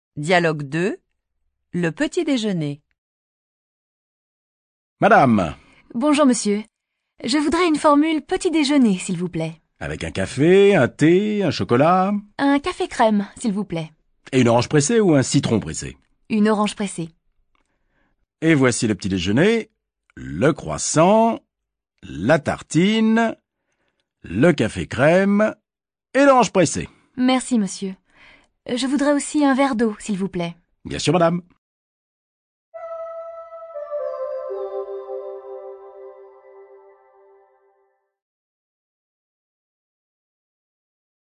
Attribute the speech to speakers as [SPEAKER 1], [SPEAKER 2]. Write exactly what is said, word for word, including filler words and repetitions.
[SPEAKER 1] Dialogue deux. Le petit déjeuner.
[SPEAKER 2] Madame,
[SPEAKER 3] Bonjour monsieur. Je voudrais une formule petit déjeuner, s'il vous plaît.
[SPEAKER 2] avec un café, un thé, un chocolat,
[SPEAKER 3] Un café crème, s'il vous plaît.
[SPEAKER 2] et une orange pressée ou un citron pressé.
[SPEAKER 3] Une orange pressée.
[SPEAKER 2] Et voici le petit déjeuner, le croissant, la tartine, le café crème et l'orange pressée.
[SPEAKER 3] Merci monsieur. Je voudrais aussi un verre d'eau, s'il vous plaît.
[SPEAKER 2] Bien sûr, madame.